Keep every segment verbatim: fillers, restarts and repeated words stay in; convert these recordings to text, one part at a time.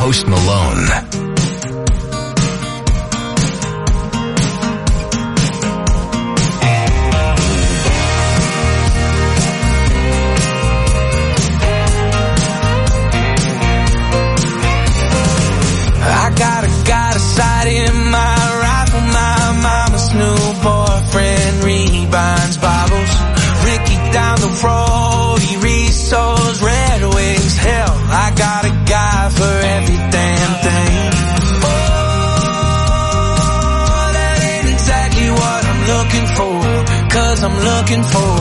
Post Malone. Binds bottles, Ricky down the road, he resold Red Wings. Hell, I got a guy for every damn thing. Oh, that ain't exactly what I'm looking for, cause I'm looking for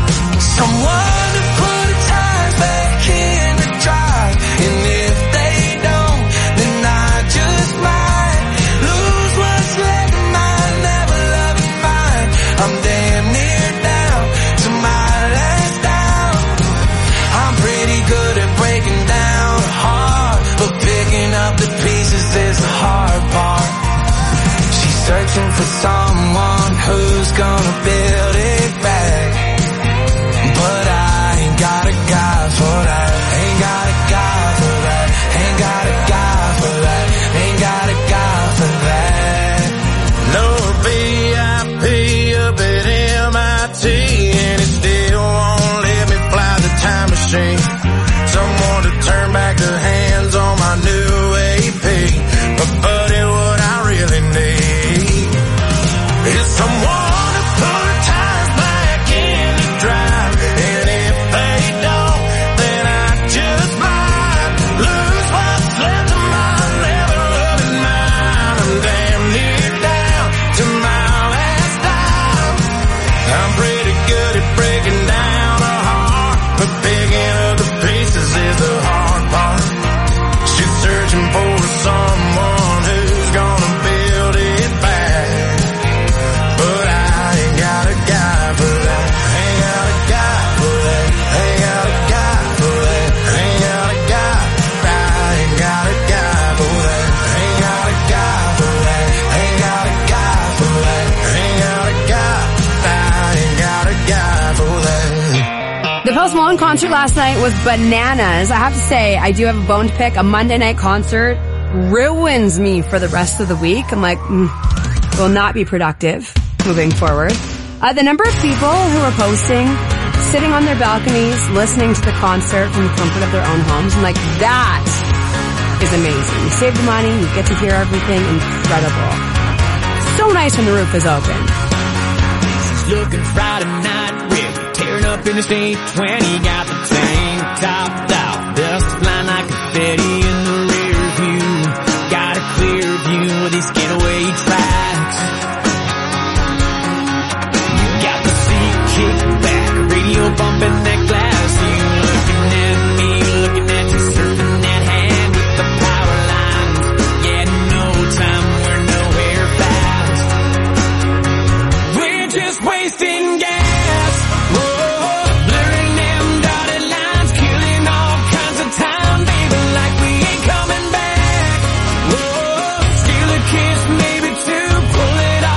someone to put the tires back in the drive. And if they don't, then I just might lose what's left of mine, never loving mine. I'm damn near down to my last down. I'm pretty good at breaking down hard, but picking up the pieces is the hard part. She's searching for someone who's gonna build it back, but I ain't got a guy for that. Ain't got a guy for that. Ain't got a guy for that. Ain't got a guy for that. No V I P up at M I T, and it still won't let me fly the time machine. Someone to turn back the hands on my new A P. But buddy, what I really need is someone to put the tires back in the drive. And if they don't, then I just might lose what's left of my never loving mine. I'm damn near down to my last dime. I'm pretty good at breaking down a heart, but picking up the pieces is the hard part. She's searching for someone who's gonna build it back, but I ain't got a guy for that. Ain't got a guy for that. Ain't got a guy for that. Ain't got a guy. I ain't got a guy for that. Ain't got a guy for that. Ain't got a guy for that. Ain't got a guy. I ain't got a guy for that. The Post Malone concert last night was bananas. I have to say, I do have a bone to pick. A Monday night concert ruins me for the rest of the week. I'm like, mm, will not be productive moving forward. Uh, the number of people who are posting, sitting on their balconies, listening to the concert from the comfort of their own homes, I'm like, that is amazing. You save the money, you get to hear everything. Incredible. So nice when the roof is open. She's looking Friday night with tearing up in the state twenty, got the tank topped out, dust flying like confetti in the rear view, got a clear view of these getaway tracks. You got the seat kicked back, radio bumping that glass, you looking at me, looking at you, surfing that hand with the power lines. Yeah, no time, we're nowhere fast, we're just wasting gas. Kiss maybe to pull it off.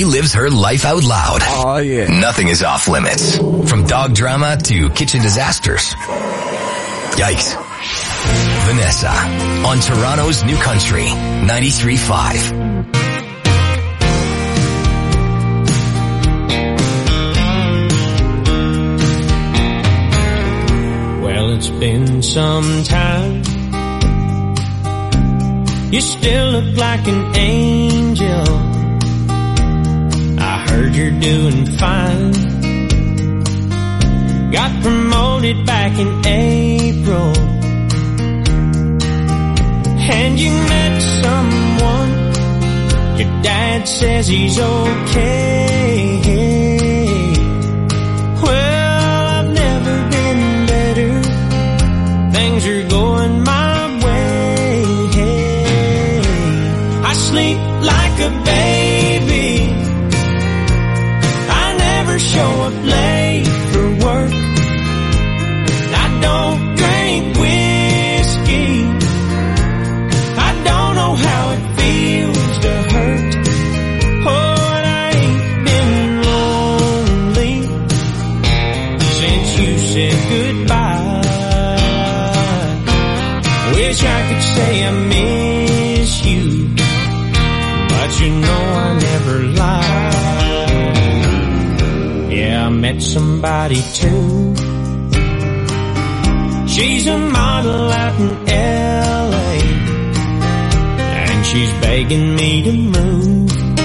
She lives her life out loud. Oh, yeah. Nothing is off limits. From dog drama to kitchen disasters. Yikes. Vanessa on Toronto's New Country, ninety-three point five. Well, it's been some time. You still look like an angel. I heard you're doing fine. Got promoted back in April. And you met someone. Your dad says he's okay. Well, I've never been better. Things are going my way. I sleep like a baby. I never show up late for work. I don't drink whiskey. I don't know how it feels to hurt. Oh, and I ain't been lonely since you said goodbye. Wish I could say I miss you, but you know I never lie. Yeah, I met somebody too. She's a model out in L A, and she's begging me to move.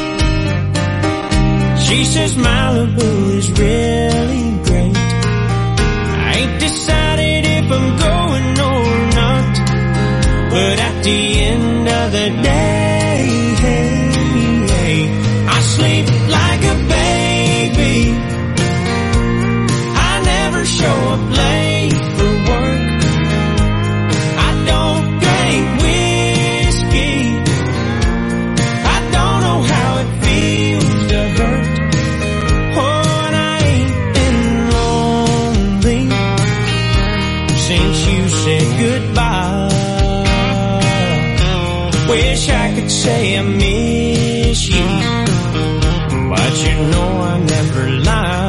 She says Malibu is really great. I ain't decided if I'm going or not, but at the end of the day, I sleep like a baby. I never show up late for work. I don't drink whiskey. I don't know how it feels to hurt. Oh, and I ain't been lonely since you said goodbye. Wish I could say I miss you, but you know I never lie.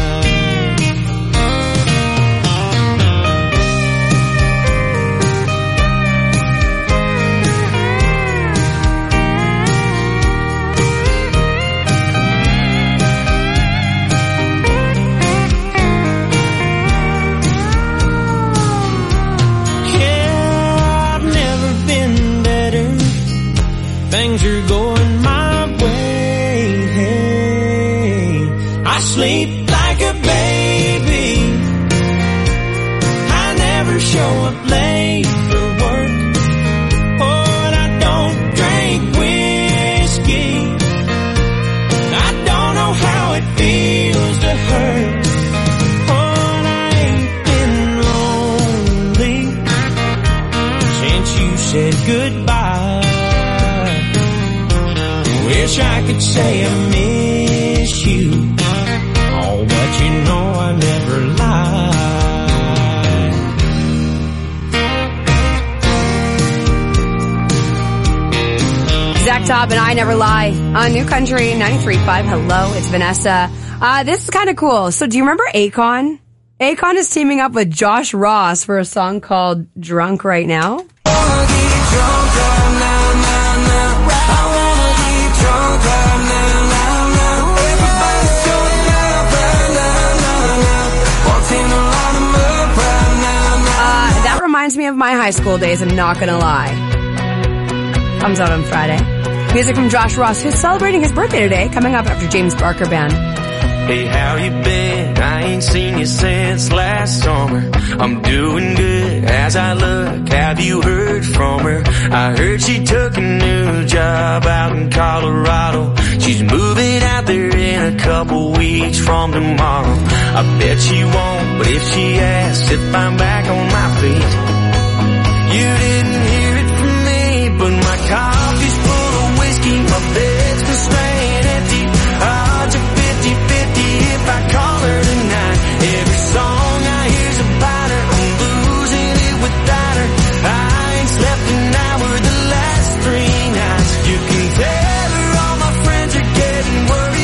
Things are going my way. I sleep like a baby. I never show up late for work. Oh, and I don't drink whiskey. I don't know how it feels to hurt. Oh, and I ain't been lonely since you said goodbye. Wish I could say I miss you, oh, but you know I never lie. Zach Top and I Never Lie on New Country ninety-three point five. Hello, it's Vanessa. Uh, this is kind of cool. So do you remember Akon? Akon is teaming up with Josh Ross for a song called Drunk Right Now. Reminds me of my high school days, I'm not gonna lie. Comes out on Friday. Music from Josh Ross, who's celebrating his birthday today, coming up after James Barker Band. Hey, how you been? I ain't seen you since last summer. I'm doing good as I look. Have you heard from her? I heard she took a new job out in Colorado. She's moving out there in a couple weeks from tomorrow. I bet she won't, but if she asks if I'm back on my feet, you didn't hear it from me, but my coffee's full of whiskey, my bed's been staying empty. Odds are fifty-fifty if I call her tonight. Every song I hear's about her, I'm losing it without her. I ain't slept an hour the last three nights. You can tell her all my friends are getting worried.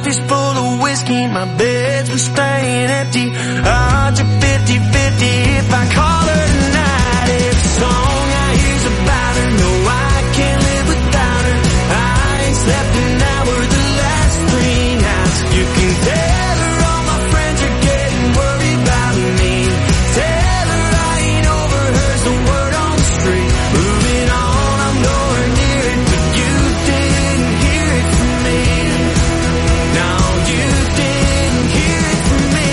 full of whiskey, my beds were staying empty. Odds are fifty-fifty if I call her tonight. Every song I hear's about her, no, I can't live without her. I ain't slept an hour the last three nights. You can tell her all my friends are getting worried about me. Tell her I ain't over her's the word on the street. Moving on, I'm nowhere near it, but you didn't hear it from me. No, you didn't hear it from me.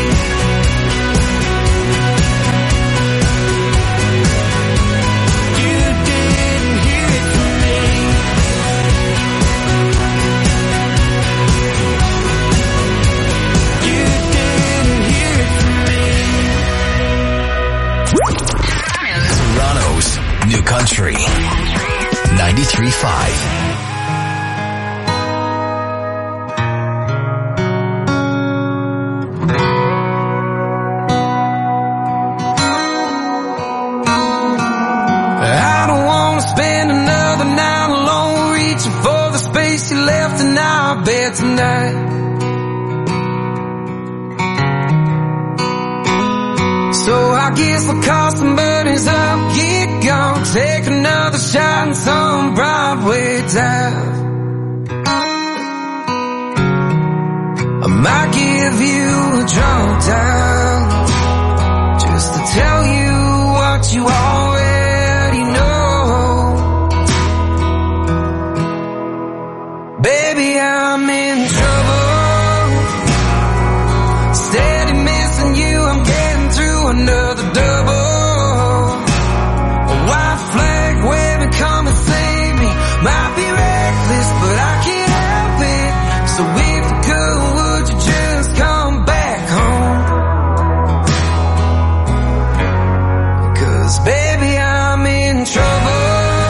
You didn't hear it from me. You didn't hear it from me. Toronto's New Country ninety-three point five. I don't wanna spend another night alone, reaching for the space you left in our bed tonight. So I guess I'll call some buddies up, get gone, take another shot in some Broadway dive. I might give you a drunk dial, just to tell you what you already know. Baby, I'm in trouble, steady missing you, I'm getting through another double. A white flag waving, come and save me. Might be reckless, but I can't help it. So if you could, would you just come back home? 'Cause baby, I'm in trouble.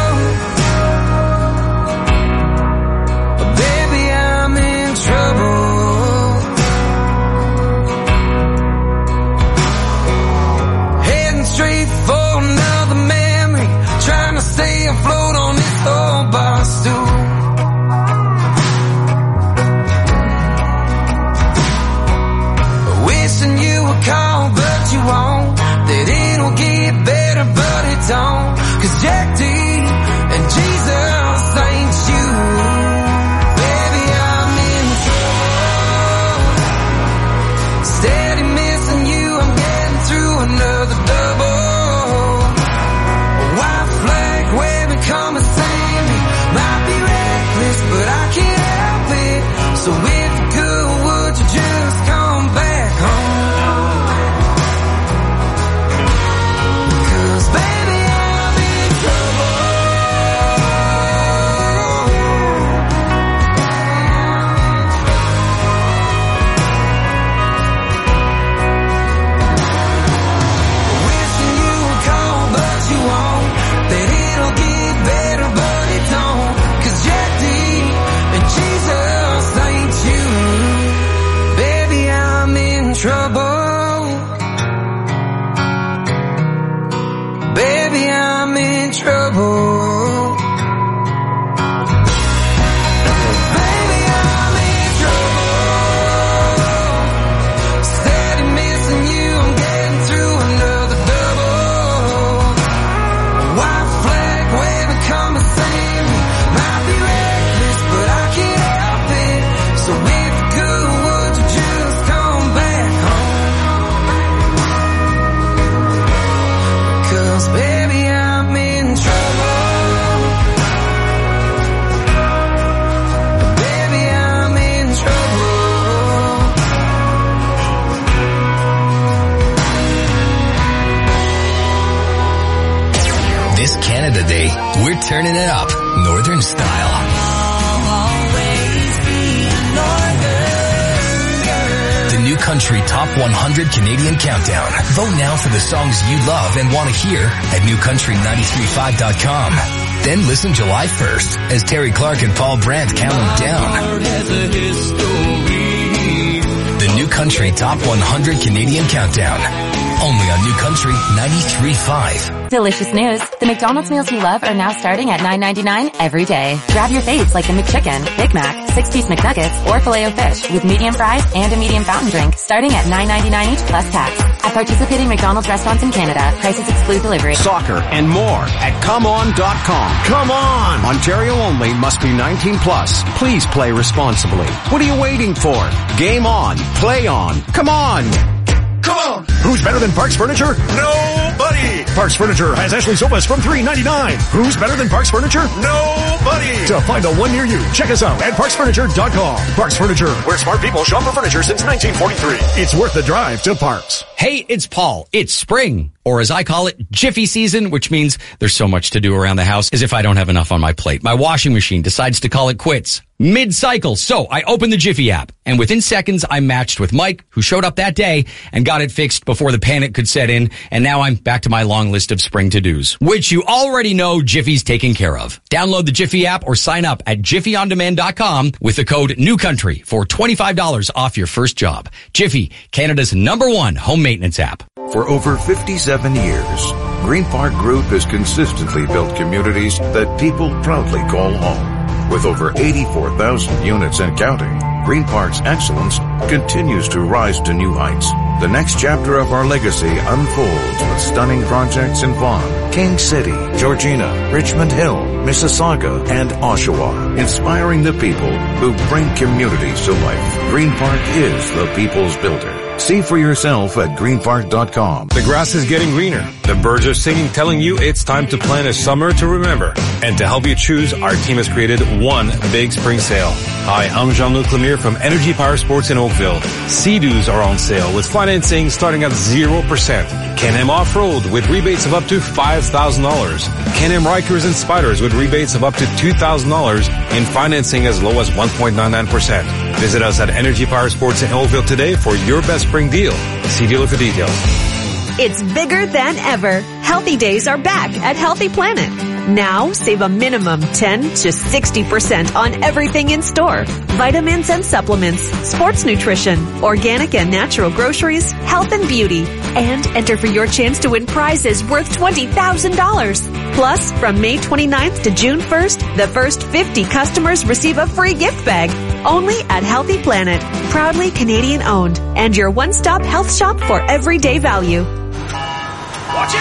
Baby, I'm in trouble. Heading straight for another memory, trying to stay afloat on this old bar stool. Wishing you would call, but you won't. That it'll get better, but it don't. 'Cause Jack D and Jesus ain't you. Baby, I'm in trouble, steady missing you, I'm getting through another double. A white flag waving, come and save me. Might be reckless, but I can't help it. So if you could, would you just come back home? 'Cause baby, I'm in trouble. Wishing you would call, but you won't. That it'll get better, but it don't. 'Cause Jack D and Jesus ain't you. Baby, I'm in trouble. Baby, I'm in trouble. Baby, I'm in trouble, steady missing you, I'm getting through another double. White flag waving, come and save me. Might be reckless, but I can't help it. So if you could, would you just come back home? 'Cause baby, I'm in trouble. Baby, I'm in trouble. This Canada Day, we're turning it up, Northern style. The New Country Top one hundred Canadian Countdown. Vote now for the songs you love and want to hear at new country nine three five dot com. Then listen July first as Terry Clark and Paul Brandt count them down. The New Country Top one hundred Canadian Countdown. Only on New Country ninety-three point five. Delicious news. The McDonald's meals you love are now starting at nine ninety-nine every day. Grab your faves like the McChicken, Big Mac, six-piece McNuggets, or Filet-O-Fish with medium fries and a medium fountain drink starting at nine ninety-nine each plus tax. At participating McDonald's restaurants in Canada, prices exclude delivery. Soccer and more at come on dot com. Come on! Ontario only, must be nineteen plus. Please play responsibly. What are you waiting for? Game on. Play on. Come on! Come on! Who's better than Parks Furniture? Nobody! Parks Furniture has Ashley sofas from three ninety-nine. Who's better than Parks Furniture? Nobody! To find a one near you, check us out at parks furniture dot com. Parks Furniture, where smart people shop for furniture since nineteen forty-three. It's worth the drive to Parks. Hey, it's Paul. It's spring, or as I call it, Jiffy season, which means there's so much to do around the house as if I don't have enough on my plate. My washing machine decides to call it quits mid-cycle. So I opened the Jiffy app, and within seconds, I matched with Mike, who showed up that day and got it fixed before the panic could set in. And now I'm back to my long list of spring to-dos, which you already know Jiffy's taken care of. Download the Jiffy app or sign up at jiffy on demand dot com with the code NEWCOUNTRY for twenty-five dollars off your first job. Jiffy, Canada's number one home maintenance app. For over fifty-seven years, Green Park Group has consistently built communities that people proudly call home. With over eighty-four thousand units and counting, Green Park's excellence continues to rise to new heights. The next chapter of our legacy unfolds with stunning projects in Vaughan, King City, Georgina, Richmond Hill, Mississauga, and Oshawa, inspiring the people who bring communities to life. Green Park is the people's builder. See for yourself at green park dot com. The grass is getting greener. The birds are singing, telling you it's time to plan a summer to remember. And to help you choose, our team has created one big spring sale. Hi, I'm Jean-Luc Lemire from Energy Power Sports in Oakville. Sea-Doos are on sale with financing starting at zero percent. Can-Am Off-Road with rebates of up to five thousand dollars. Can-Am Rikers and Spiders with rebates of up to two thousand dollars and financing as low as one point nine nine percent. Visit us at Energy Power Sports in Oakville today for your best spring deal. See dealer for details. It's bigger than ever. Healthy Days are back at Healthy Planet. Now, save a minimum ten to sixty percent on everything in store. Vitamins and supplements, sports nutrition, organic and natural groceries, health and beauty. And enter for your chance to win prizes worth twenty thousand dollars. Plus, from May twenty-ninth to June first, the first fifty customers receive a free gift bag. Only at Healthy Planet. Proudly Canadian owned. And your one-stop health shop for everyday value. Watch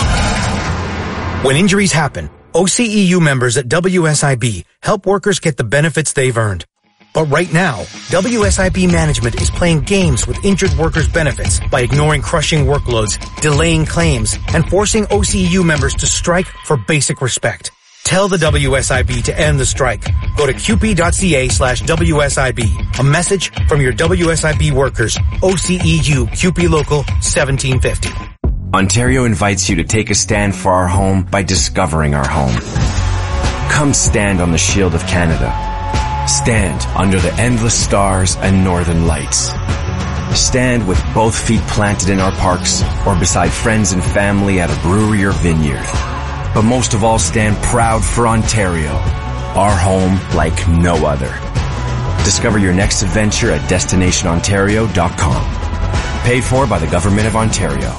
out! When injuries happen, O C E U members at W S I B help workers get the benefits they've earned. But right now, W S I B management is playing games with injured workers' benefits by ignoring crushing workloads, delaying claims, and forcing O C E U members to strike for basic respect. Tell the W S I B to end the strike. Go to q p dot c a slash W S I B. A message from your W S I B workers. O C E U Q P Local seventeen fifty. Ontario invites you to take a stand for our home by discovering our home. Come stand on the shield of Canada. Stand under the endless stars and northern lights. Stand with both feet planted in our parks or beside friends and family at a brewery or vineyard. But most of all, stand proud for Ontario, our home like no other. Discover your next adventure at destination ontario dot com. Paid for by the Government of Ontario.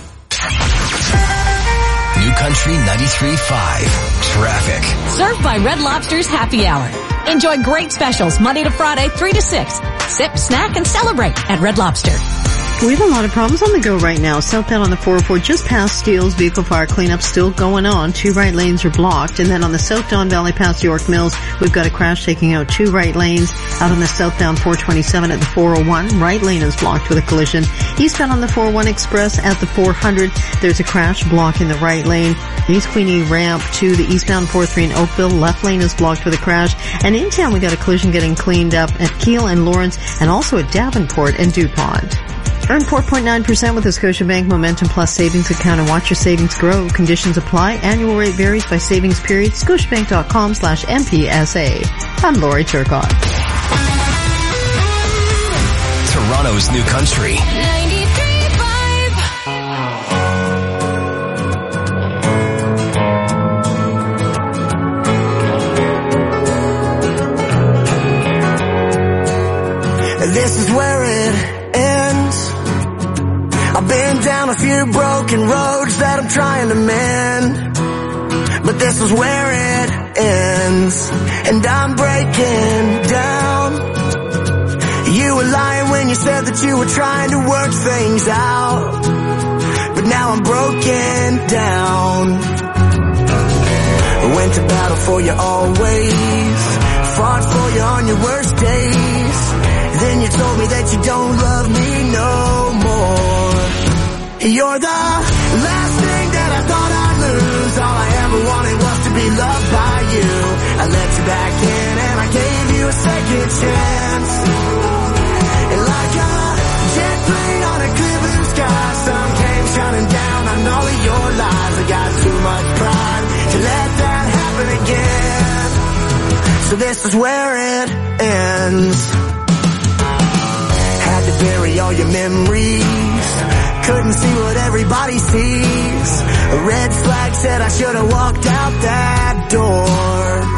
New Country ninety-three point five. Traffic. Served by Red Lobster's Happy Hour. Enjoy great specials Monday to Friday, three to six. Sip, snack, and celebrate at Red Lobster. We have a lot of problems on the go right now. Southbound on the four oh four just past Steeles, vehicle fire cleanup still going on. Two right lanes are blocked. And then on the South Don Valley past York Mills, we've got a crash taking out two right lanes. Out on the southbound four twenty-seven at the four oh one, right lane is blocked with a collision. Eastbound on the four oh one Express at the four hundred, there's a crash blocking the right lane. East Queenie ramp to the eastbound four oh three in Oakville, left lane is blocked with a crash. And in town we got a collision getting cleaned up at Keele and Lawrence and also at Davenport and DuPont. Earn four point nine percent with the Scotiabank Momentum Plus savings account and watch your savings grow. Conditions apply. Annual rate varies by savings period. Scotiabank.com slash MPSA. I'm Lori Turcotte. Toronto's New Country. This is where it ends. I've been down a few broken roads that I'm trying to mend, but this is where it ends, and I'm breaking down. You were lying when you said that you were trying to work things out, but now I'm broken down. I went to battle for you always, fought for you on your worst days. Then you told me that you don't love me no more. You're the last thing that I thought I'd lose. All I ever wanted was to be loved by you. I let you back in and I gave you a second chance. And like a jet plane on a clear blue sky, sun came shining down on all of your lies. I got too much pride to let that happen again. So this is where it ends. Had to bury all your memories, couldn't see what everybody sees. A red flag said I should have walked out that door.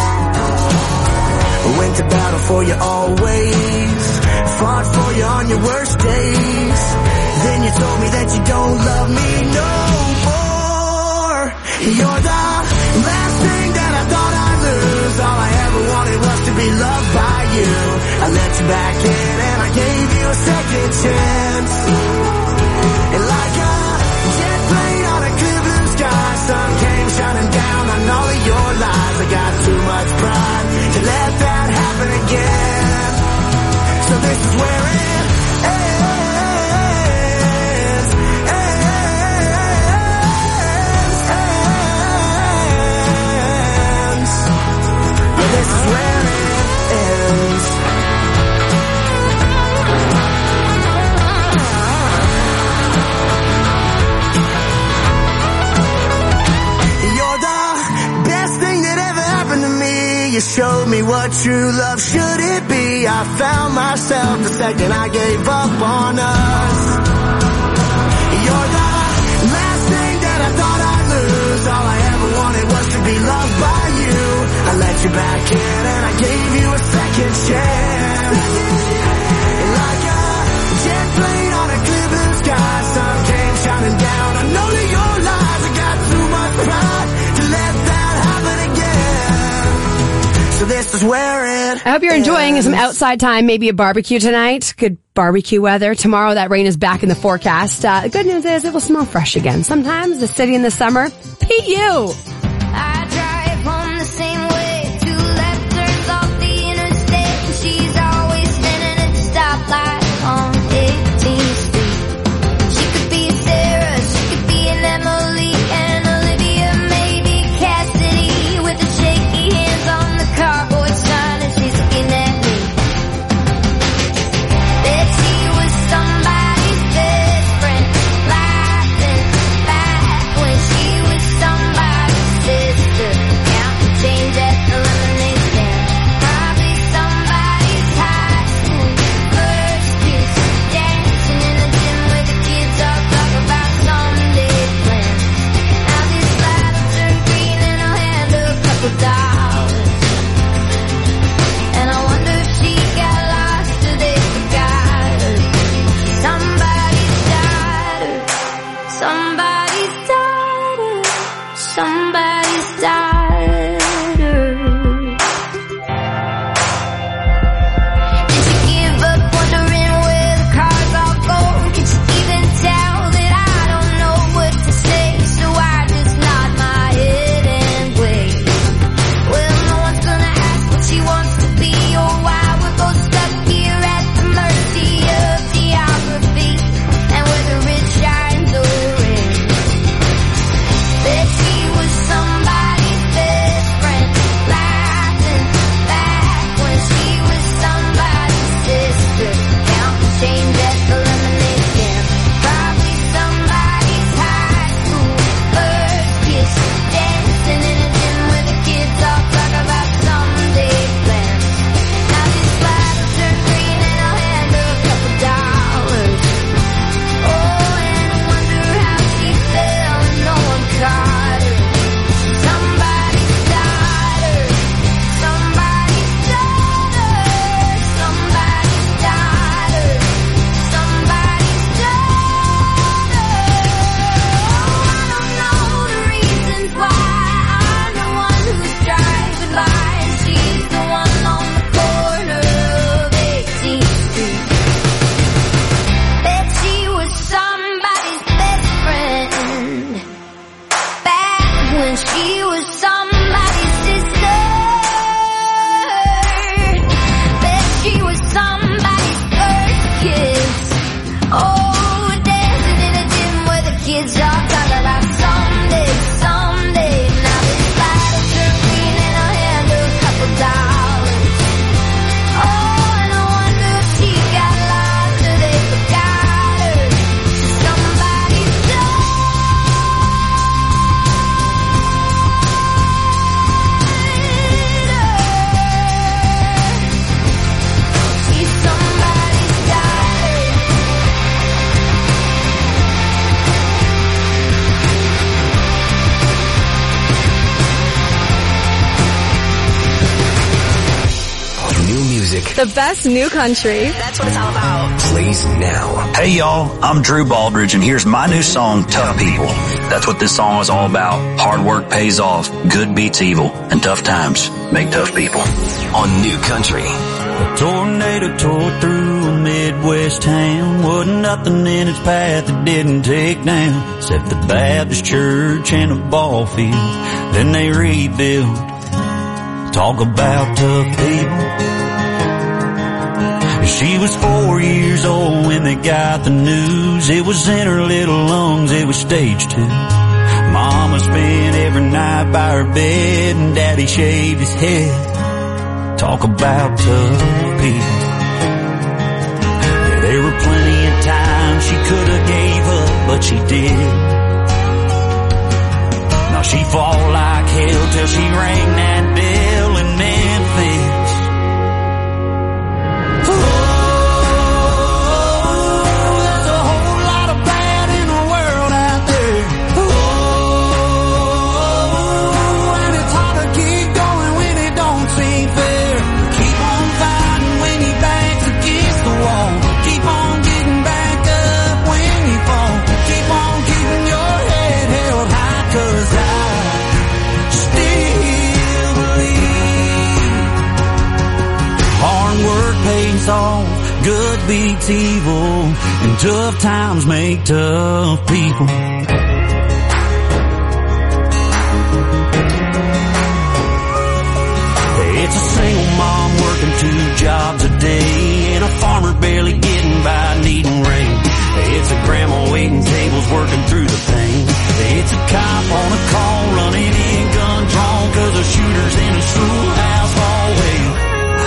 I went to battle for you always, fought for you on your worst days. Then you told me that you don't love me no more. You're the last thing that I thought I'd lose. All I ever wanted was to be loved by you. I let you back in and I gave you a second chance. And like a jet plane on a clear blue sky, sun came shining down on all of your lies. I got too much pride to let that happen again. So this is where it ends, ends, ends. Yeah, this is where it ends. You showed me what true love should it be. I found myself the second I gave up on us. You're the last thing that I thought I'd lose. All I ever wanted was to be loved by you. I let you back in and I gave you a second chance. And like a jet plane on a clear blue sky, sun came shining down. I know that your lies, I got too much pride to let that happen again. So this is where it I hope you're enjoying some outside time, maybe a barbecue tonight. Good barbecue weather. Tomorrow that rain is back in the forecast. Uh, the good news is it will smell fresh again. Sometimes the city in the summer, P U. I drive home the same way, two left turns off the interstate, and she's always standing at the stoplight on eighteenth street. She could be Sarah, she could be an Emily, and Olivia, maybe Cassidy, with the shaky hands on the cardboard sign, and she's looking at me. Bet she was somebody's best friend, laughing back when she was somebody's The best new country. That's what it's all about. Plays now. Hey y'all, I'm Drew Baldridge and here's my new song, Tough People. That's what this song is all about. Hard work pays off, good beats evil, and tough times make tough people. On New Country. A tornado tore through a Midwest town. Wasn't nothing in its path that didn't take down, except the Baptist church and a ball field. Then they rebuilt. Talk about tough people. She was four years old when they got the news. It was in her little lungs, it was stage two. Mama spent every night by her bed and Daddy shaved his head. Talk about tough people. Yeah, there were plenty of times she could have gave up, but she did. Now she fought like hell till she rang that bell in Memphis. Off, good beats evil, and tough times make tough people. It's a single mom working two jobs a day, and a farmer barely getting by needing rain. It's a grandma waiting tables working through the pain. It's a cop on a call running in gun drawn, cause a shooter's in a schoolhouse hallway.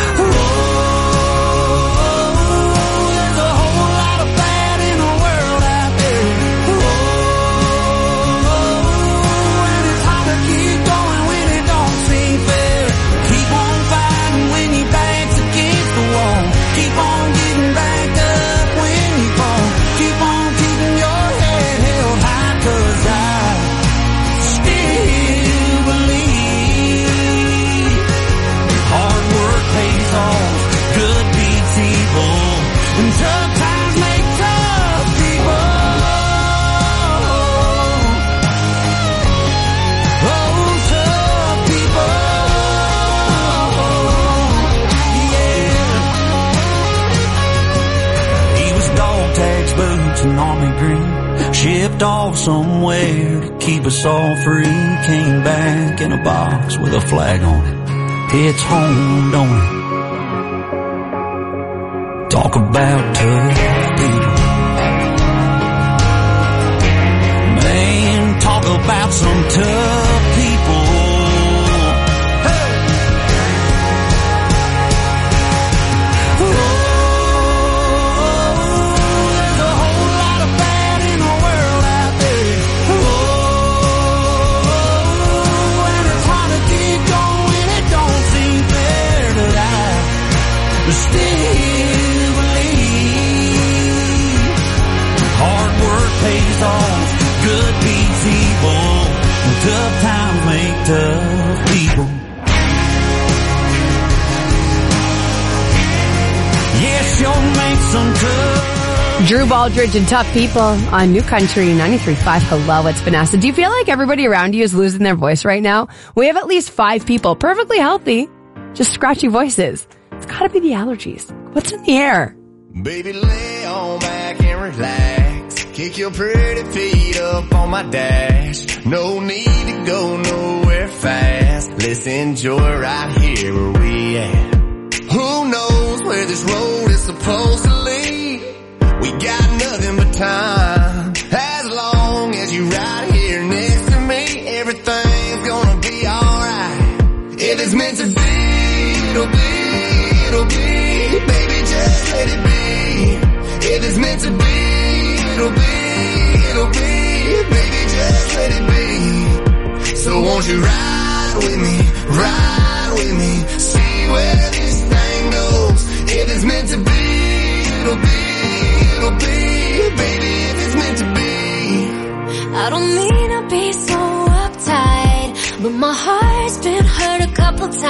And army green, shipped off somewhere to keep us all free. Came back in a box with a flag on it. It's home, don't it? Talk about tough people. Man, talk about some tough people. Tough times make tough people. Yes, you'll make some tough. Drew Baldridge and Tough People on New Country ninety-three point five. Hello, it's Vanessa. Do you feel like everybody around you is losing their voice right now? We have at least five people, perfectly healthy, just scratchy voices. It's gotta be the allergies. What's in the air? Baby, lay on back and relax. Kick your pretty feet up on my dash. No need to go nowhere fast. Let's enjoy right here where we at. Who knows where this road is supposed to lead? We got nothing but time. As long as you right here next to me, everything's gonna be alright. If it's meant to be, it'll be, it'll be. Baby, just let it be. If it's meant to be, it'll be, it'll be. Baby, just let it be. So won't you ride with me, ride with me, see where this thing goes. If it's meant to be, it'll be, it'll be. Baby, if it's meant to be. I don't mean to be so uptight, but my heart's been hurt a couple times.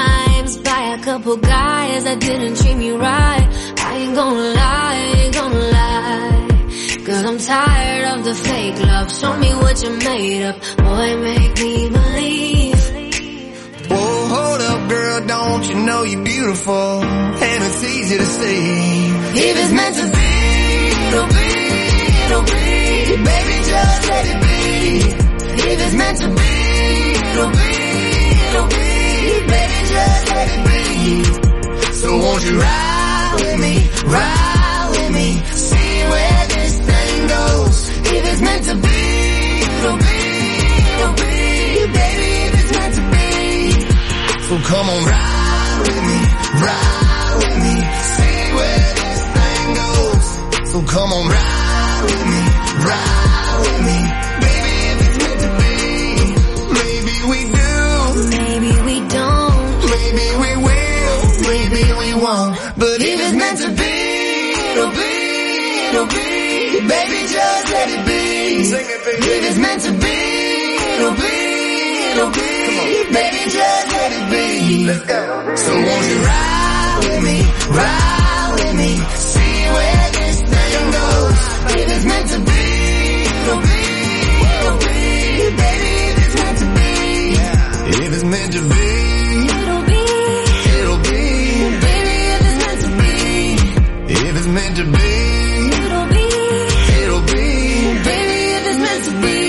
times by a couple guys that didn't treat me right. I ain't gonna lie, I ain't gonna lie. Cause I'm tired of the fake love. Show me what you made up, boy, make me believe. Whoa, hold up, girl, don't you know you're beautiful? And it's easy to see. If it's meant to be, it'll be, it'll be. Baby, just let it be. If it's meant to be, it'll be, it'll be. Baby, just let it be. So won't you ride with me, ride with me, see where this thing goes. If it's meant to be, it'll be, it'll be. Baby, if it's meant to be. So come on, ride with me, ride with me, see where this thing goes. So come on, ride with me, ride with me. Baby, if it's meant to be, maybe we do, maybe we don't, maybe we will, maybe we won't. But if it's meant to be, it'll be, it'll be. Baby, just let it be. Sing it, baby. If it's meant to be, it'll be, it'll be. Baby, just let it be. Let's go. So won't you ride with me, ride with me, see where this thing goes. If it's meant to be, it'll be, it'll be. Baby, if it's meant to be, if it's meant to be, it'll be, it'll be. Baby, if it's meant to be, if it's meant to be, it'll be, it'll be. Baby, if it's meant to be.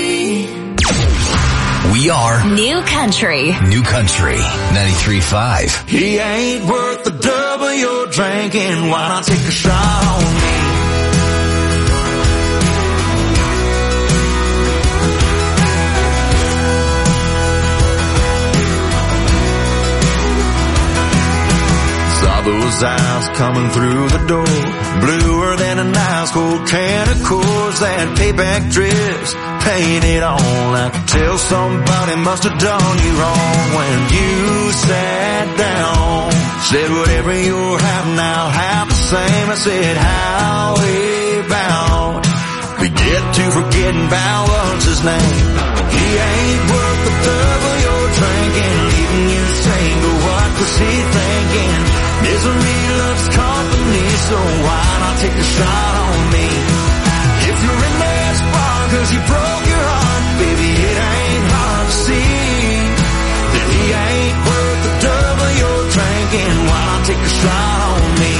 We are New Country. New Country ninety-three point five. He ain't worth the double you're drinking. Why not take a shot on me? Saw those eyes coming through the door, bluer than an ice cold can of Coors. That payback dress painted on. I could tell somebody must have done you wrong when you sat down. Said whatever you're having, I'll have the same. I said how about we get to forgetting about what's his name. He ain't worth the double you're drinking, leaving you single. What was he thinking? Misery loves company, so why not take a shot on me? If you're in that spot cause you broke your heart, baby, it ain't hard to see that he ain't worth the double you're drinking. Why not take a shot on me?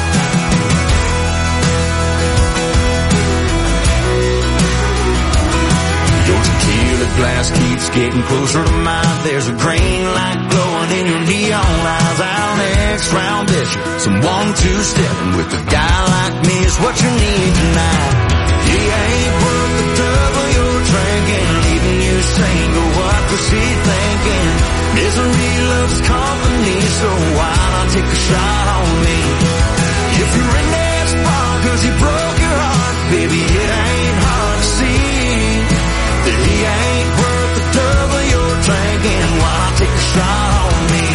Your tequila glass keeps getting closer to mine. There's a green light glowing in your neon eyes. Our next round bishop, some one two stepping with a guy like me is what you need tonight. He ain't worth the double you're drinking, leaving you single. What was he thinking? Misery loves company, so why not take a shot on me? If you're in that spot cause he broke your heart, baby, it ain't hard to see that he ain't worth the double you're drinking. Why not take a shot on me?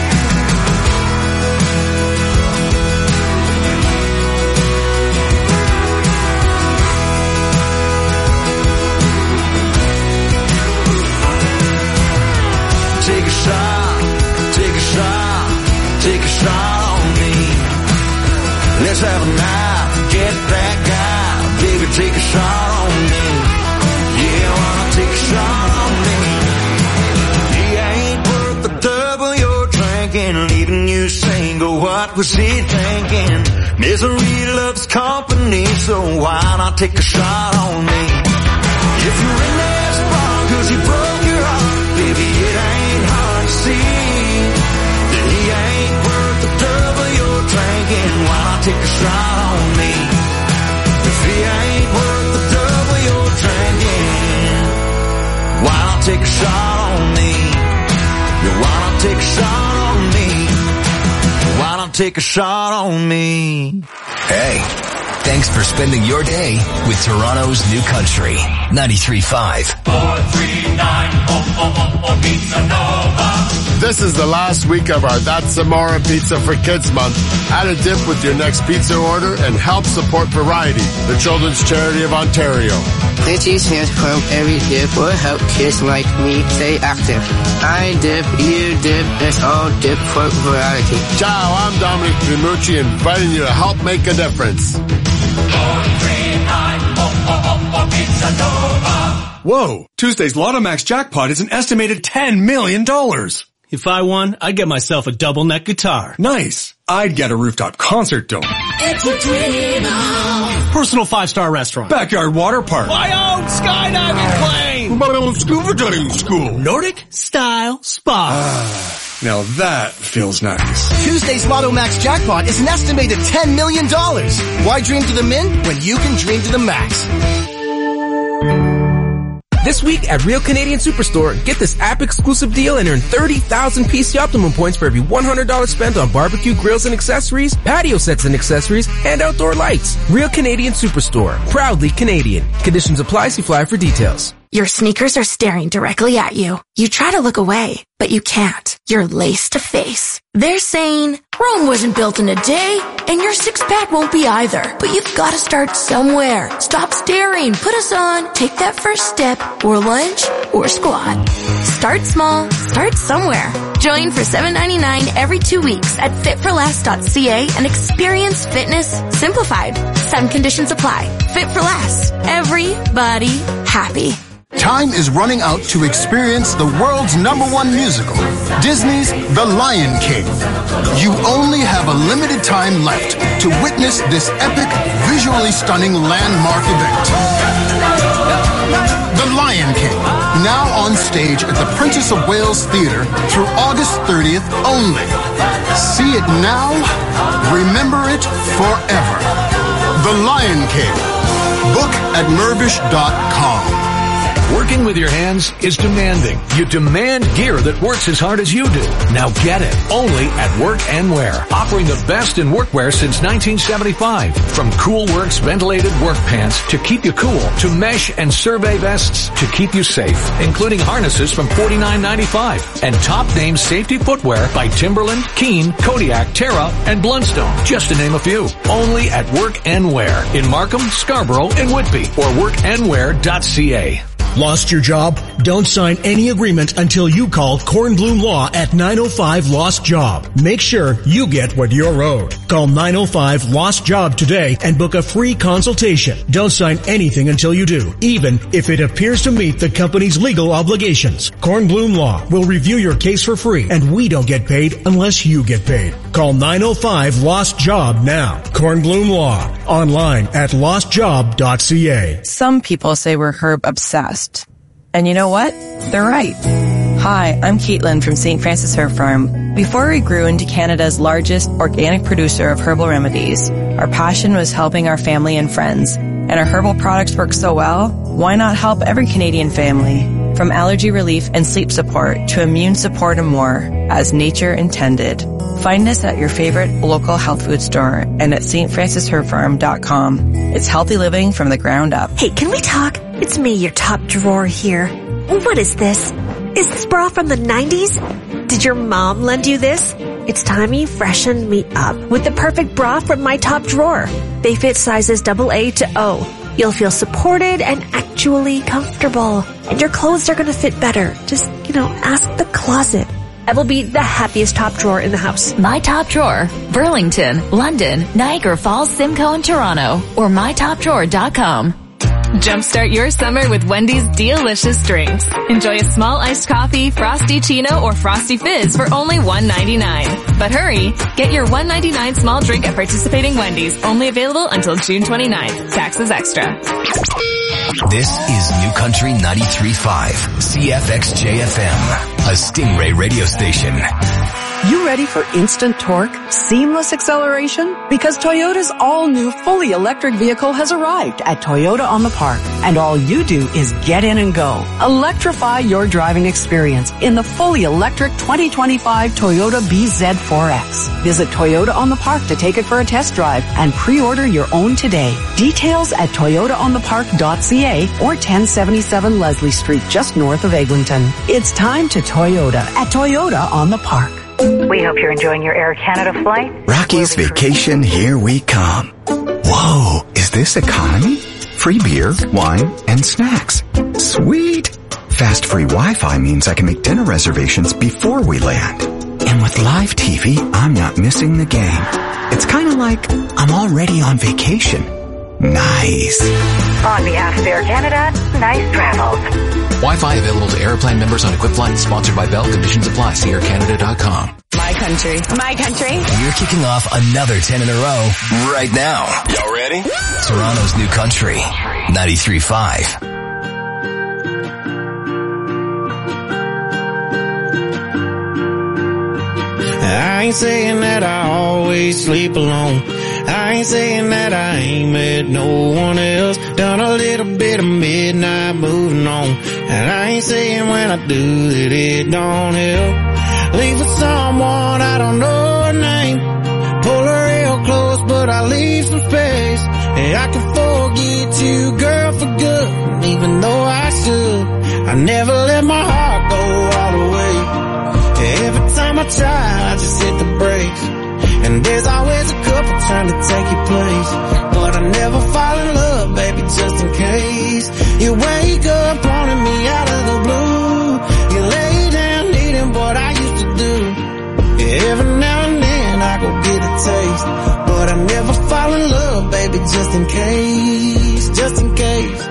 Take a shot, take a shot, take a shot on me. Let's have a night, forget that guy, baby, take a shot on me. Yeah, I wanna take a shot on me. He ain't worth the double you're drinking, leaving you single. What was he thinking? Misery loves company, so why not take a shot on me? If you're in that spot cause you broke your heart, baby, it ain't hard to see that he ain't worth the double you're drinking. Why not take a shot on me? If he ain't worth the double you're drinking, why not take a shot on me? Yeah, why not take a shot on me? Why not take a shot on me? Hey, thanks for spending your day with Toronto's New Country ninety-three point five. four three nine, oh, oh, oh, oh, Pizza Nova. This is the last week of our That's Zamora Pizza for Kids month. Add a dip with your next pizza order and help support Variety, the children's charity of Ontario. Lindsay Sands from Every Dip will help kids like me stay active. I dip, you dip, let's all dip for variety. Ciao, I'm Dominic Primucci, inviting you to help make a difference. Whoa! Tuesday's Lotto Max jackpot is an estimated ten million dollars. If I won, I'd get myself a double neck guitar. Nice. I'd get a rooftop concert dome. It's a dream. Personal five-star restaurant. Backyard water park. My own skydiving plane. My own scuba diving school. Nordic style spa. Ah, now that feels nice. Tuesday's Lotto Max jackpot is an estimated ten million dollars. Why dream to the min when you can dream to the max? This week at Real Canadian Superstore, get this app-exclusive deal and earn thirty thousand P C Optimum points for every one hundred dollars spent on barbecue grills and accessories, patio sets and accessories, and outdoor lights. Real Canadian Superstore. Proudly Canadian. Conditions apply. See flyer for details. Your sneakers are staring directly at you. You try to look away, but you can't. You're lace to face. They're saying, Rome wasn't built in a day, and your six-pack won't be either. But you've got to start somewhere. Stop staring. Put us on. Take that first step, or lunge, or squat. Start small. Start somewhere. Join for seven ninety-nine every two weeks at fit for less dot c a and experience fitness simplified. Some conditions apply. Fit for Less. Everybody happy. Time is running out to experience the world's number one musical, Disney's The Lion King. You only have a limited time left to witness this epic, visually stunning landmark event. The Lion King, now on stage at the Princess of Wales Theatre through August thirtieth only. See it now, remember it forever. The Lion King. Book at Mervish dot com. Working with your hands is demanding. You demand gear that works as hard as you do. Now get it. Only at Work and Wear. Offering the best in workwear since nineteen seventy-five. From Cool Works ventilated work pants to keep you cool, to mesh and survey vests to keep you safe, including harnesses from forty-nine ninety-five. And top name safety footwear by Timberland, Keen, Kodiak, Terra, and Blundstone, just to name a few. Only at Work and Wear in Markham, Scarborough, and Whitby, or work and wear dot c a. Lost your job? Don't sign any agreement until you call Kornblum Law at nine oh five Lost Job. Make sure you get what you're owed. Call nine oh five Lost Job today and book a free consultation. Don't sign anything until you do, even if it appears to meet the company's legal obligations. Kornblum Law will review your case for free, and we don't get paid unless you get paid. Call nine oh five Lost Job now. Kornblum Law. Online at lost job dot c a. Some people say we're herb obsessed. And you know what? They're right. Hi, I'm Caitlin from Saint Francis Herb Farm. Before we grew into Canada's largest organic producer of herbal remedies, our passion was helping our family and friends. And our herbal products work so well, why not help every Canadian family? From allergy relief and sleep support to immune support and more, as nature intended. Find us at your favorite local health food store and at st francis herb farm dot com. It's healthy living from the ground up. Hey, can we talk? It's me, your top drawer here. What is this? Is this bra from the nineties? Did your mom lend you this? It's time you freshen me up with the perfect bra from my top drawer. They fit sizes double A to O. You'll feel supported and actually comfortable. And your clothes are going to fit better. Just, you know, ask the closet. It will be the happiest top drawer in the house. My Top Drawer, Burlington, London, Niagara Falls, Simcoe, and Toronto, or my top drawer dot com. Jumpstart your summer with Wendy's delicious drinks. Enjoy a small iced coffee, frosty chino, or frosty fizz for only one ninety-nine. But hurry, get your one ninety-nine small drink at participating Wendy's, only available until June twenty-ninth. Taxes extra. This is New Country ninety-three point five, C F X J F M, a Stingray radio station. You ready for instant torque, seamless acceleration? Because Toyota's all-new fully electric vehicle has arrived at Toyota on the Park. And all you do is get in and go. Electrify your driving experience in the fully electric twenty twenty-five Toyota B Z four X. Visit Toyota on the Park to take it for a test drive and pre-order your own today. Details at toyota on the park dot c a or ten seventy-seven Leslie Street, just north of Eglinton. It's time to Toyota at Toyota on the Park. We hope you're enjoying your Air Canada flight. Rocky's Vacation, here we come. Whoa, is this economy? Free beer, wine, and snacks. Sweet! Fast free Wi-Fi means I can make dinner reservations before we land. And with live T V, I'm not missing the game. It's kind of like I'm already on vacation. Nice. On behalf of Air Canada, nice travels. Wi-Fi available to Airplan members on equipped flights. Sponsored by Bell. Conditions apply. See air canada dot com. My country. My country. We're kicking off another ten in a row right now. Y'all ready? Toronto's new country, ninety-three point five. I ain't saying that I always sleep alone. I ain't saying that I ain't met no one else. Done a little bit of midnight moving on. And I ain't saying when I do that it don't help. Leave with someone I don't know her name. Pull her real close but I leave some space. And I can forget you, girl, for good. Even though I should, I never let my heart go all the way. Every time I try, I just hit the brakes. And there's always a couple trying to take your place. But I never fall in love, baby, just in case. You wake up wanting me out of the blue. You lay down needing what I used to do. Every now and then I go get a taste. But I never fall in love, baby, just in case. Just in case.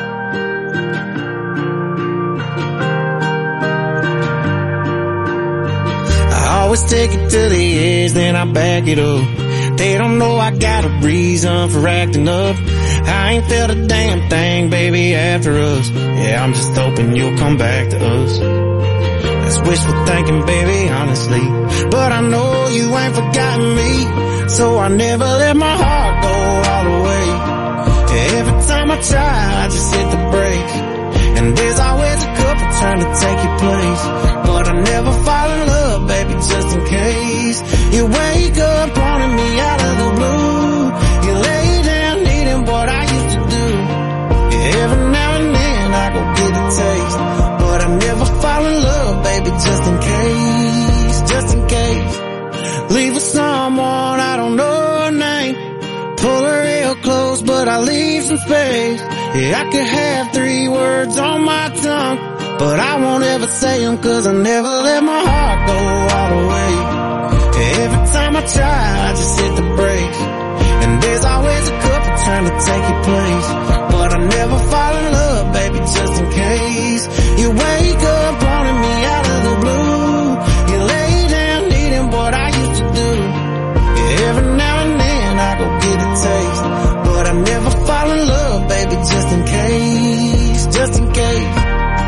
I always take it to the edge, then I back it up. They don't know I got a reason for acting up. I ain't felt a damn thing, baby, after us. Yeah, I'm just hoping you'll come back to us. That's wishful thinking, baby, honestly. But I know you ain't forgotten me, so I never let my heart go all the way. Every time I try, I just hit the brakes. And there's always a couple trying to take your place. But I never fall in love, baby, just in case. You wake up wanting me out of the blue. You lay down needing what I used to do. Every now and then I go get a taste. But I never fall in love, baby, just in case. Just in case. Leave with someone I don't know her name. Pull her real close, but I leave some space. Yeah, I could have three words on my tongue, but I won't ever say them, cause I never let my heart go all the way. Every time I try, I just hit the brakes. And there's always a couple trying to take your place. But I never fall in love, baby, just in case. You wake up wanting me out of the blue. You lay down needing what I used to do. Every now and then I go get a taste. But I never fall in love, baby, just in case. Just in case.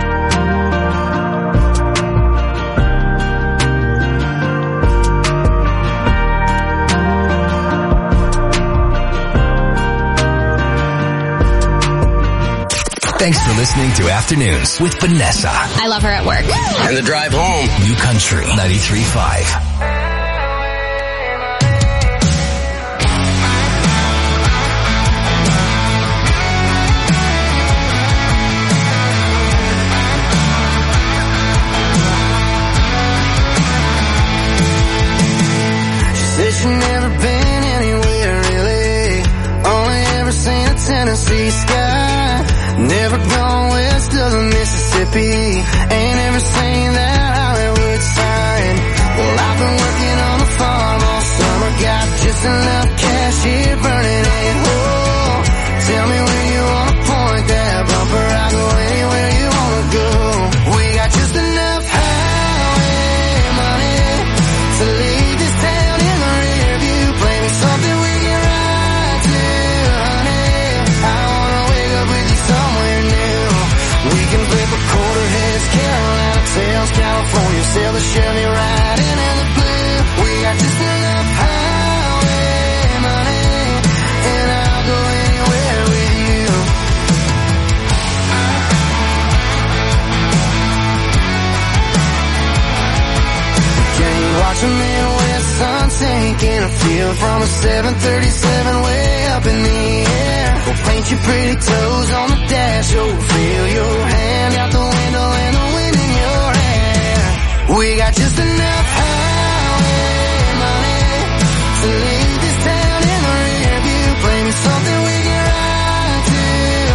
Thanks for listening to Afternoons with Vanessa. I love her at work. And the drive home. New Country ninety-three point five. She's never been anywhere really, only ever seen a Tennessee sky. Never gone west of the Mississippi, ain't ever seen that Hollywood sign. Well, I've been working on the farm all summer, got just enough cash here burning a hole. Tell me where you wanna point that bumper, I'll go anywhere you wanna go. We got just enough highway money to leave this town in the rear view. Play me something we can ride to, honey. I wanna wake up with you somewhere new. We can flip a quarter heads, Carolina tails, California, sail the Chevy right into the blue. We got just enough highway money, and I'll go anywhere with you. Can you watch a Midwest sun sink in a field from a seven thirty-seven way up in the air? Go paint your pretty toes on the dash, oh, feel your hand out the window and the wind in your hair. We got just enough highway money to leave this town in the rear view. Play me something we can ride to,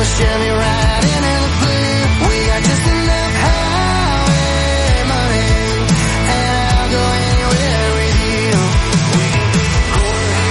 Chevy riding in the blue. We got just enough highway money, and I'll go anywhere with you. We can go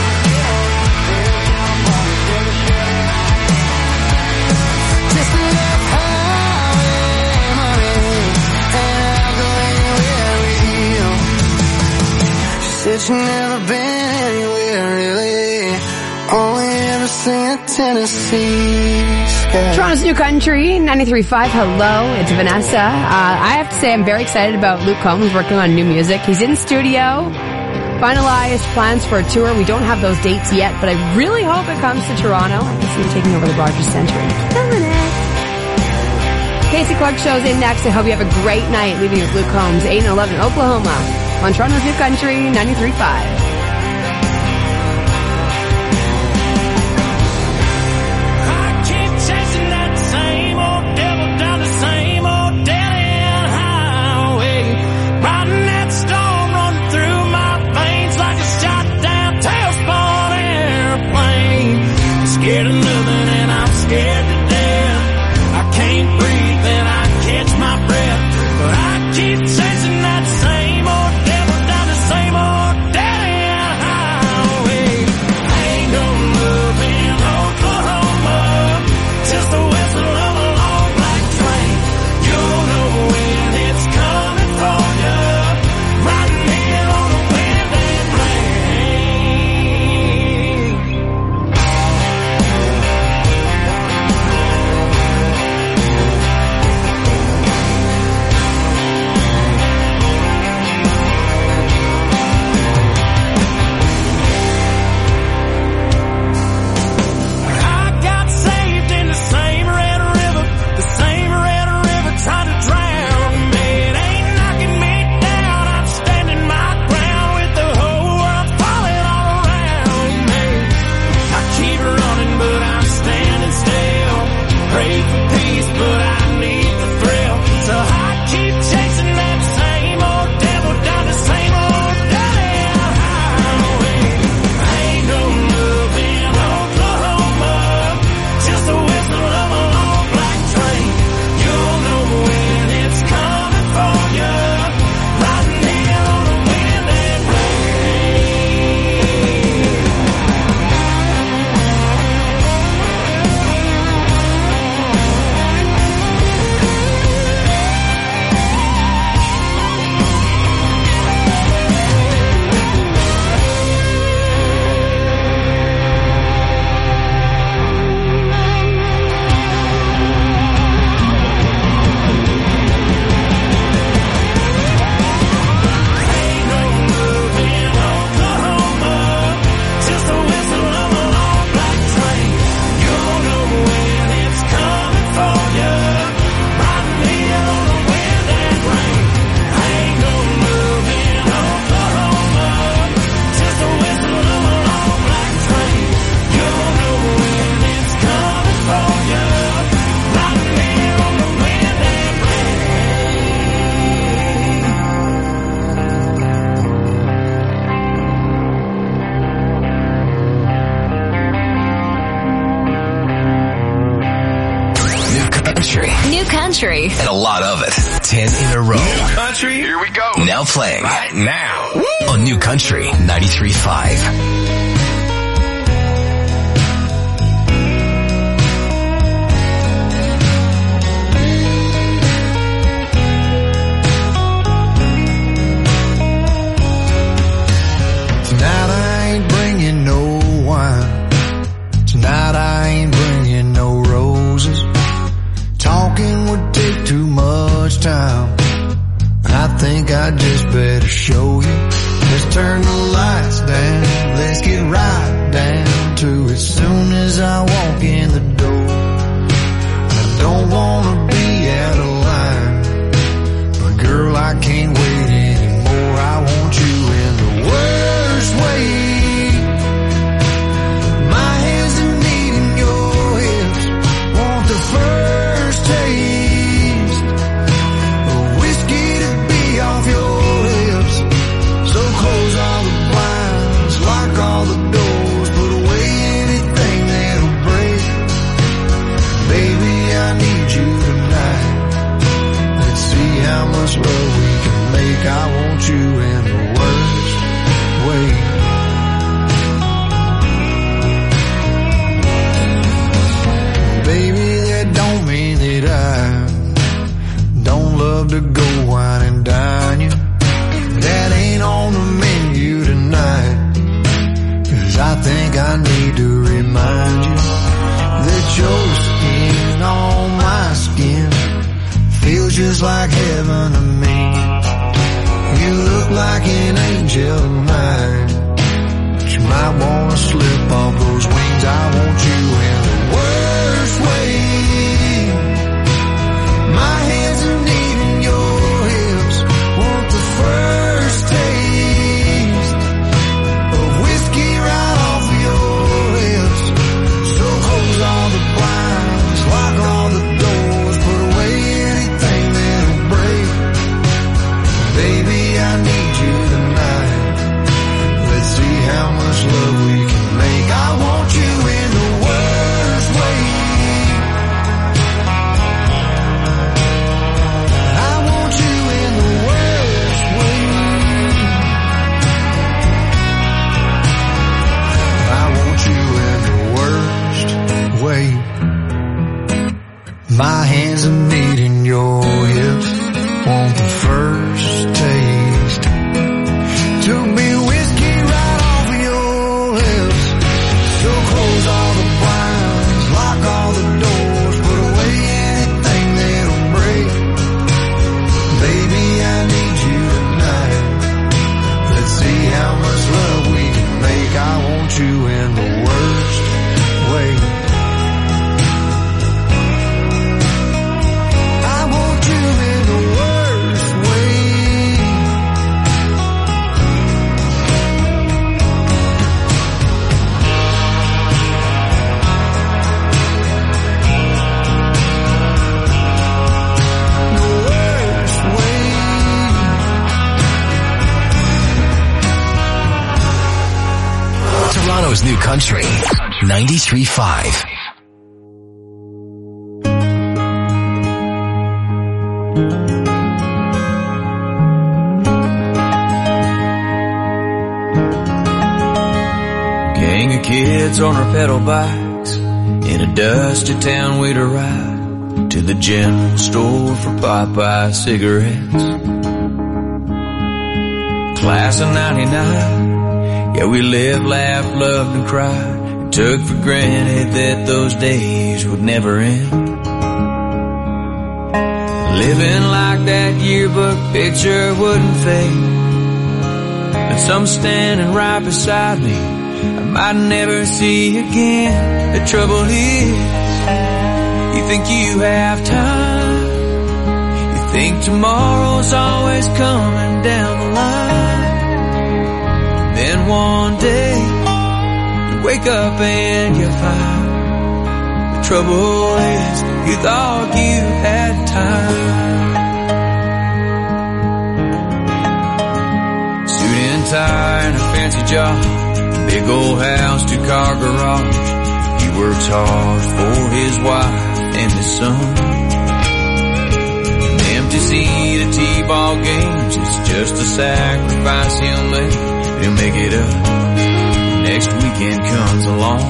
just enough highway money, and I'll go anywhere with you. She said she'd never been anywhere really, only ever seen a Tennessee sky. Toronto's New Country, ninety-three point five. Hello, it's Vanessa. Uh, I have to say I'm very excited about Luke Combs working on new music. He's in studio, finalized plans for a tour. We don't have those dates yet, but I really hope it comes to Toronto. I can see him taking over the Rogers Centre and killing it. Casey Clark Show's in next. I hope you have a great night leaving with Luke Combs, eight and eleven, Oklahoma, on Toronto's New Country, ninety-three point five. Scared of nothing and I'm scared to death. I can't breathe and I catch my breath, but I keep chasing that same old devil down the same old dead end highway. Ain't no love in Oklahoma, just the whistle of a long black train. You'll know when it's coming for you, riding in on the wind and rain. And a lot of it. Ten in a row. New Country, here we go. Now playing. Right now. Woo! On New Country ninety-three point five. Tonight I ain't bringing no wine. Tonight I ain't bringing no roses. Talking would take too much time. I think I just better show you. Let's turn the lights down. Let's get right down to it. Soon as I walk in the door, I don't wanna be out of line, but girl, I can't wait anymore. I want you in the worst way. My hands are needing your hips. Want the first taste of whiskey to be off your lips. So close all the love to go wine and dine you. That ain't on the menu tonight. 'Cause I think I need to remind you that your skin on my skin feels just like heaven to me. You look like an angel tonight, but you might wanna slip off those wings. I want you in the worst way. My hands are kneading your hips. Want the first taste of whiskey right off your lips. So close all the blinds, lock all the doors, put away anything that'll break. Baby, I need you tonight. Let's see how much love we can make. I want you in the worst way. I want you in the worst way. I want you in the worst way. My hands are kneading your hips. Want the first taste to be whiskey right off your lips. So close all the blinds, lock all the doors, put away anything that'll break. Baby, I need you tonight. Let's see how much love we can make. I want you in the worst way. I want you in the worst way. The worst way. Toronto's new country, ninety-three point five. Gang of kids on our pedal bikes in a dusty town we'd arrive to the general store for Popeye cigarettes. Class of ninety-nine, yeah, we lived, laughed, loved, and cried. Took for granted that those days would never end. Living like that yearbook picture wouldn't fade. But some standing right beside me I might never see again. The trouble is, you think you have time. You think tomorrow's always coming down the line. Then one day, you wake up and you find the trouble is, you thought you had time. Suit and tie and a fancy job, big old house, two-car garage. He works hard for his wife and his son. An empty seat at T-ball games is just a sacrifice he'll make. He'll make it up next weekend comes along.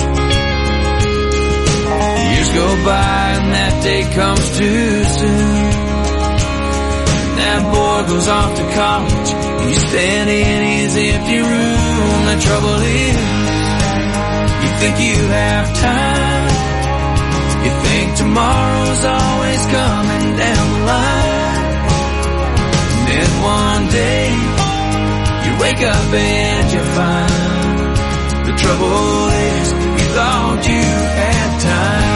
Years go by and that day comes too soon. That boy goes off to college and you stand in his empty room. The trouble is, you think you have time. You think tomorrow's always coming down the line. And then one day, you wake up and you find the trouble is, you thought you had time.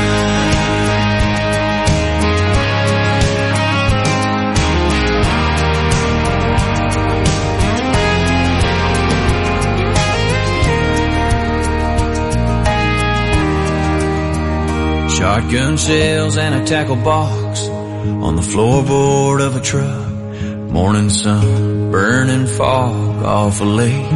Shotgun shells and a tackle box on the floorboard of a truck. Morning sun, burning fog off a lake.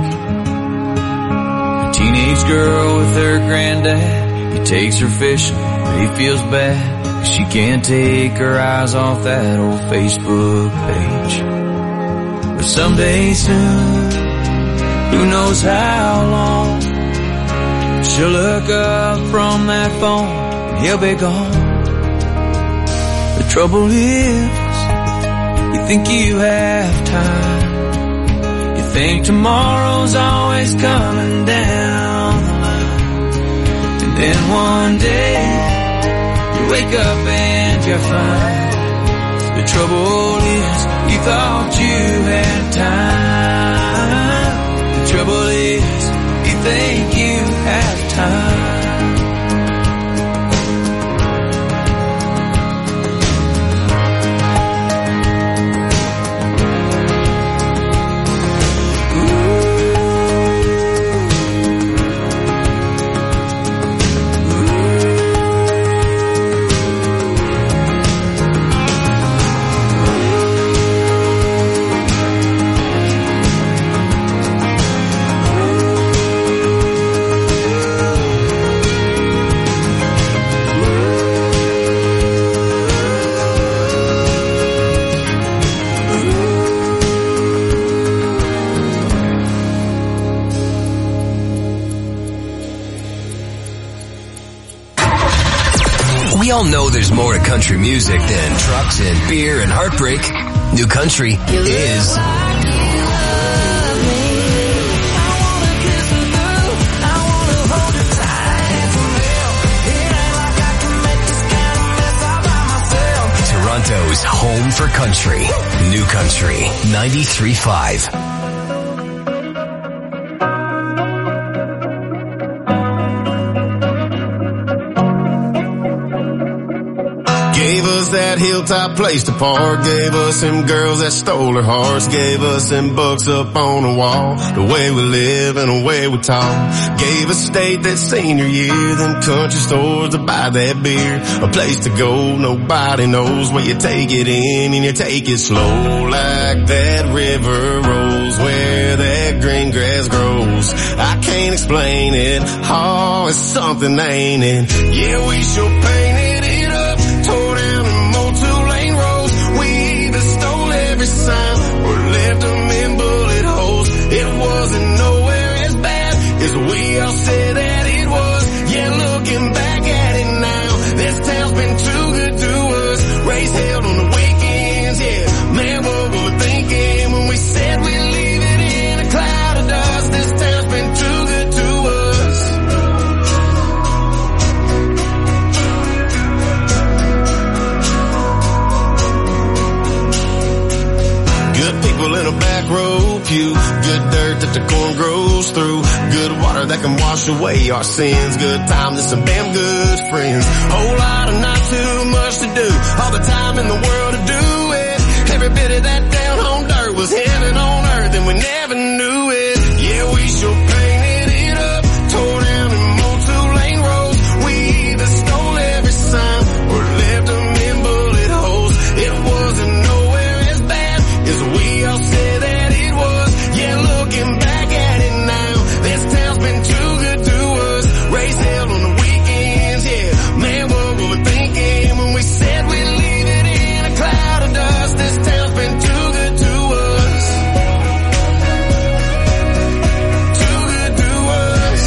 A teenage girl with her granddad, he takes her fishing, but he feels bad 'cause she can't take her eyes off that old Facebook page. But someday soon, who knows how long, she'll look up from that phone, he'll be gone. The trouble is, think you have time. You think tomorrow's always coming down the line. And then one day, you wake up and you find the trouble is you thought you had time. The trouble is you think you have time. We all know there's more to country music than trucks and beer and heartbreak. New Country is... Toronto's home for country. New Country ninety-three point five. Gave us that hilltop place to park. Gave us them girls that stole our hearts. Gave us them books up on the wall. The way we live and the way we talk. Gave us state that senior year. Them country stores to buy that beer. A place to go, nobody knows. Where you take it in and you take it slow. Like that river rolls where that green grass grows. I can't explain it. Oh, it's something, ain't it? Yeah, we sure painted it up. Tore down and mowed two-lane roads. We either stole every sign or left them in bullet holes. It wasn't nowhere as bad as we all said that it was. Yeah, looking back at it now, this town's been too good to us. Race held on the weekends, yeah. Man, what we were thinking when we said we'd leave it in a cloud of dust. This town's been too good to us. Good people in a back row pew. Good dirt that the corn grows through. Good water that can wash away our sins. Good times and some damn good friends. Whole lot of not too much to do. All the time in the world to do it. Every bit of that down home dirt was heaven on earth and we never knew it. Yeah, we sure painted it up. Tore down and mowed two-lane roads. We either stole every sign or left them in bullet holes. It wasn't nowhere as bad as we all said that it was. Yeah, looking back at it now, this town's been too good to us. Race held on the weekends, yeah. Man, what we were thinking when we said we'd leave it in a cloud of dust. This town's been too good to us. Too good to us.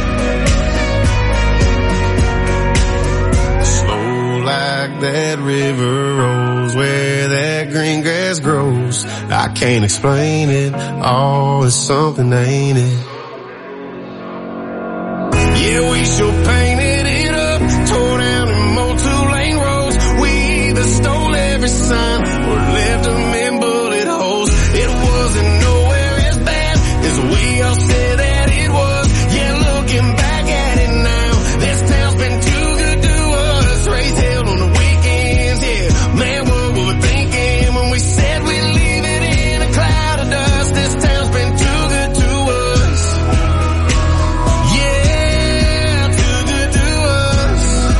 Slow like that river rolls where that green grass grows. I can't explain it. Oh, it's something, ain't it? Yeah, we sure painted it up. Tore down and mowed two-lane roads. We either stole every sign or left them in bullet holes. It wasn't nowhere as bad as we all said that it was. Yeah, looking back at it now, this town's been too good to us. Race held on the weekends, yeah. Man, what we were thinking when we said we'd leave it in a cloud of dust. This town's been too good to us. Yeah, too good to us.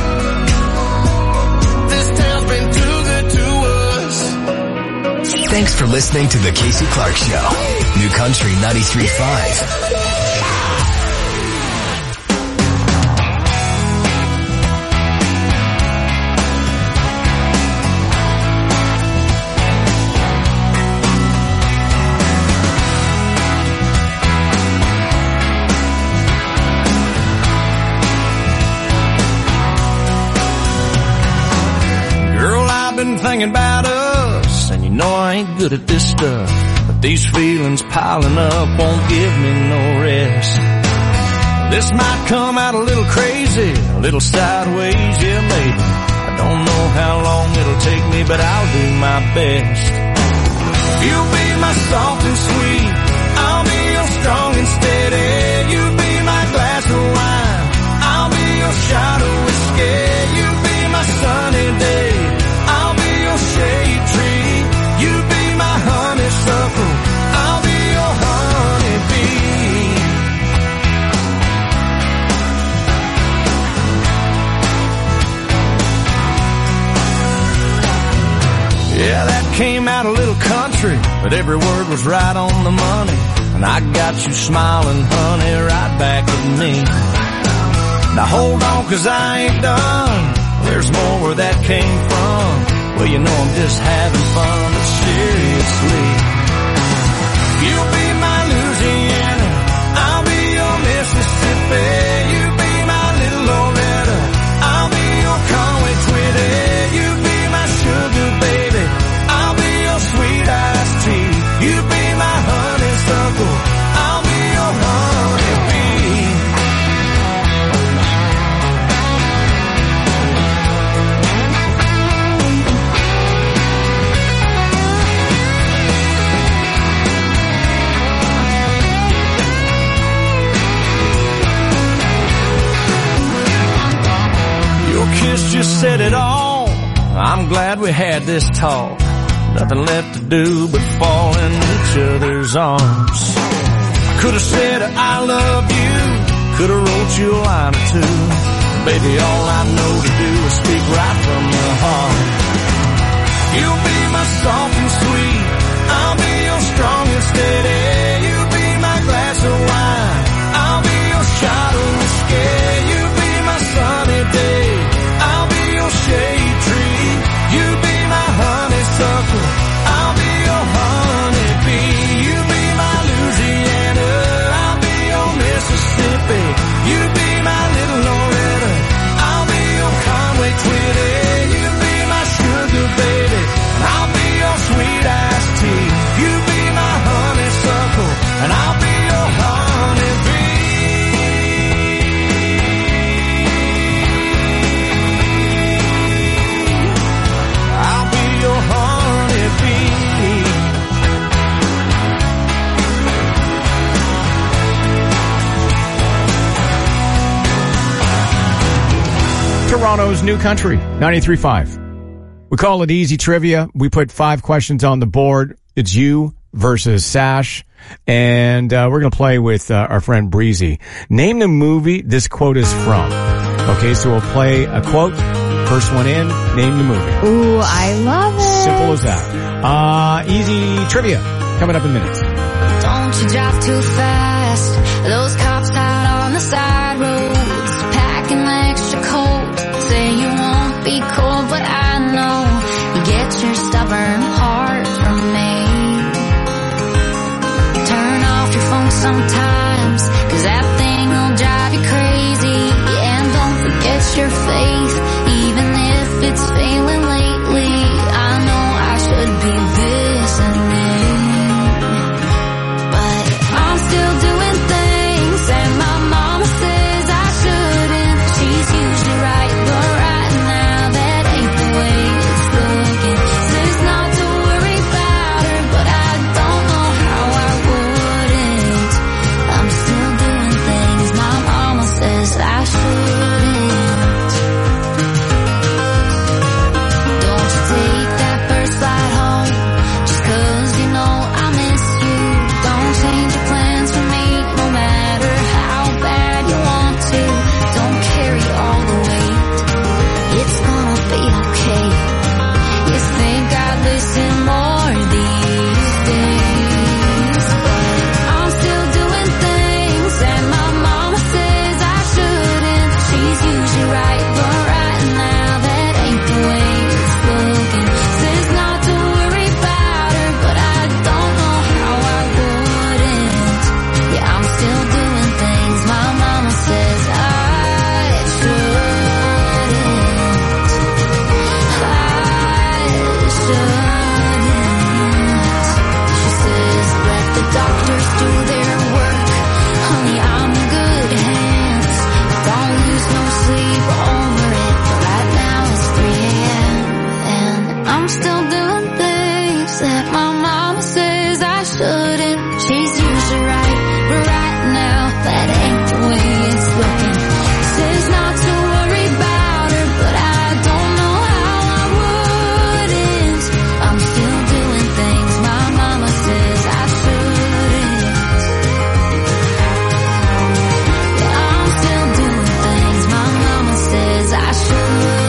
This town's been too good to us. Thanks for listening to The Casey Clark Show. New Country ninety-three point five. Girl, I've been thinking about us, and you know I ain't good at this stuff, but these feelings piling up won't give me no rest. This might come out a little crazy, a little sideways, yeah maybe. I don't know how long it'll take me, but I'll do my best. You'll be my soft and sweet, I'll be your strong and steady. You be my glass of wine, I'll be your shot of whiskey. You be my sunny day, I'll be your shade tree. You be my honeysuckle, I'll be your honeybee. Yeah, that came out a little country, but every word was right on the money. And I got you smiling, honey, right back at me. Now hold on, cause I ain't done. There's more where that came from. Well, you know I'm just having fun, but seriously. You'll be my Louisiana, I'll be your Mississippi. You be my little Loretta, I'll be your Conway Twitty. You be my sugar baby, I'll be your sweet iced tea. You be my honeysuckle, I'll be your honeybee. Your kiss just said it all. I'm glad we had this talk. Nothing left to do but fall in each other's arms. I could have said I love you, could have wrote you a line or two. Baby, all I know to do is speak right from the heart. You'll be my soft and sweet, I'll be your strong and steady. You be my glass of wine, I'll be your shot of whiskey. You be my sunny day, I'll be your shade tree. You be my honeysuckle, I'll be your honeybee. You be my Louisiana, I'll be your Mississippi. You be my little Loretta, I'll be your Conway Twitty. You be my sugar baby, and I'll be your sweet iced tea. You be my honeysuckle, and I'll be your honeybee. I'll be your honeybee. Toronto's New Country, ninety-three point five. We call it Easy Trivia. We put five questions on the board. It's you versus Sash. And uh, we're going to play with uh, our friend Breezy. Name the movie this quote is from. Okay, so we'll play a quote. First one in, name the movie. Ooh, I love it. Simple as that. Uh, easy Trivia coming up in minutes. Don't you drive too fast. Those cops out on the side roads, packing extra coat. Say you won't be cold, but I know you get your stubborn heart from me. Turn off your phone sometimes, cause that thing will drive you crazy. Yeah, and don't forget your faith, even if it's failing lately. I know I should be listening, but I'm still doing things that my mama says I shouldn't. She's usually right, but right now that ain't the way it's looking. Says not to worry about her, but I don't know how I wouldn't. shouldn't chase you, so right, but right now, that ain't the way it's looking. Says not to worry about her, but I don't know how I wouldn't. I'm still doing things my mama says I shouldn't. Yeah, I'm still doing things my mama says I shouldn't.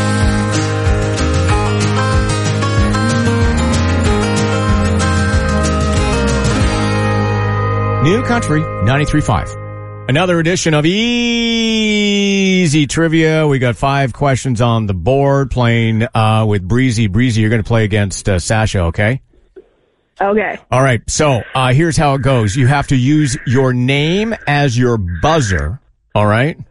New Country ninety-three point five. Another edition of Easy Trivia. We got five questions on the board, playing uh with Breezy. Breezy, you're going to play against uh, Sasha, okay? Okay. All right, so uh here's how it goes. You have to use your name as your buzzer, all right?